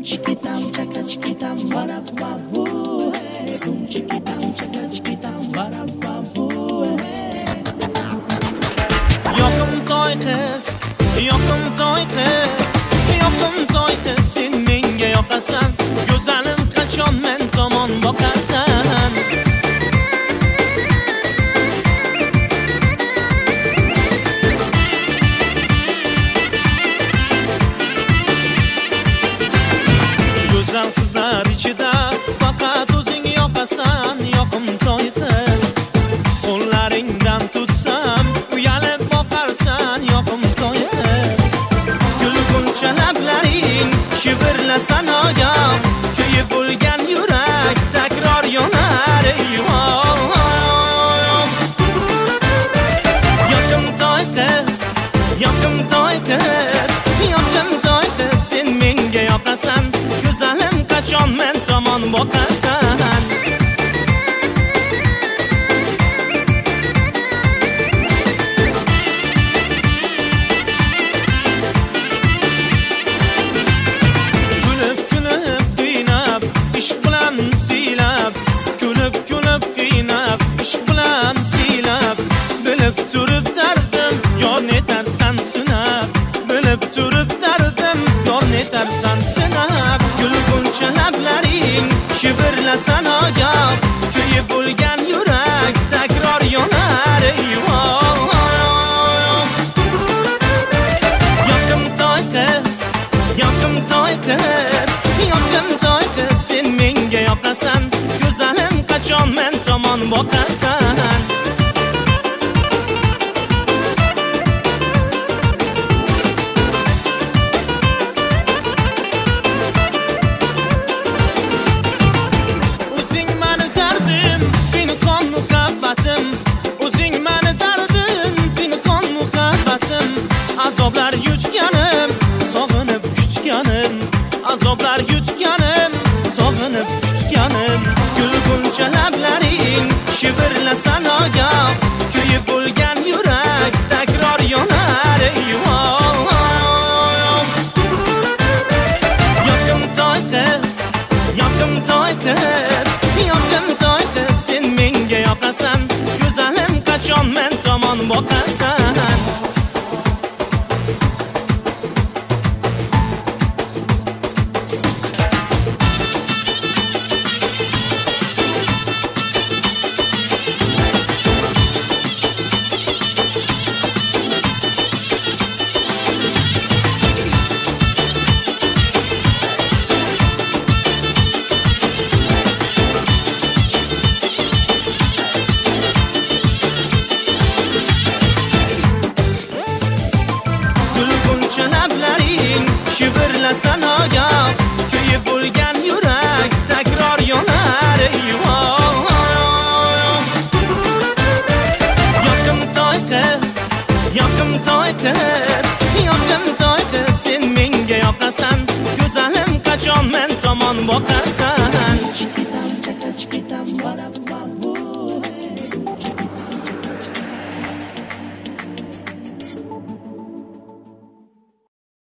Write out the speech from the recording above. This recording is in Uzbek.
chiquitam, chaka chiquitam, barababu, hey. Boom chiquitam, chaka chiquitam, barababu, hey. Yoqimtoy qiz, yoqimtoy qiz, yoqimtoy qiz, sen menga yoqasan, go'zalim qachon men tomon boqasan. Go'zal qizlar ichida faqat o'zing yoqasan, yoqimtoy qiz. Qo'llaringdan tutsam, uyalib boqarsan, yoqimtoy qiz. Kulguncha lablaring shivirlasa nogoh, kuyib bo'lgan yurak takror yonar. Yoqimtoy qiz, yoqimtoy qiz, yoqimtoy qiz, sen menga yoqasan, go'zalim qachon men tomon boqasan. Kulib kulib qiynab, ishq bilan siylab, kulib kulib qiynab, ishq bilan siylab, bilib turib dardim, yor netarsan sinab, bilib turib dardim, yor netarsan sinab. Kulguncha lablaring shivirlasa nogoh, kuyib bo'lgan yurak takror yonar. Yoqimtoy qiz, yoqimtoy qiz, yoqimtoy qiz, sen menga yoqasan, go'zalim qachon men tomon boqasan. Azoblar yutganim, sog'inib kutganim, azoblar yutganim, sog'inib kutganim. Kulguncha lablaring shivirlasa nogoh, kuyib bo'lgan yurak takror yonar. Yoqimtoy qiz, yoqimtoy qiz, yoqimtoy qiz, sen menga yoqasan, go'zalim qachon men tomon boqasan. Lablaring shivirlasa nogoh, kuyib bo'lgan yurak takror yonar. Yoqimtoy qiz, yoqimtoy qiz, yoqimtoy qiz, sen menga yoqasan, go'zalim qachon men tomon boqasan. Chiquitam, chaka chiquitam,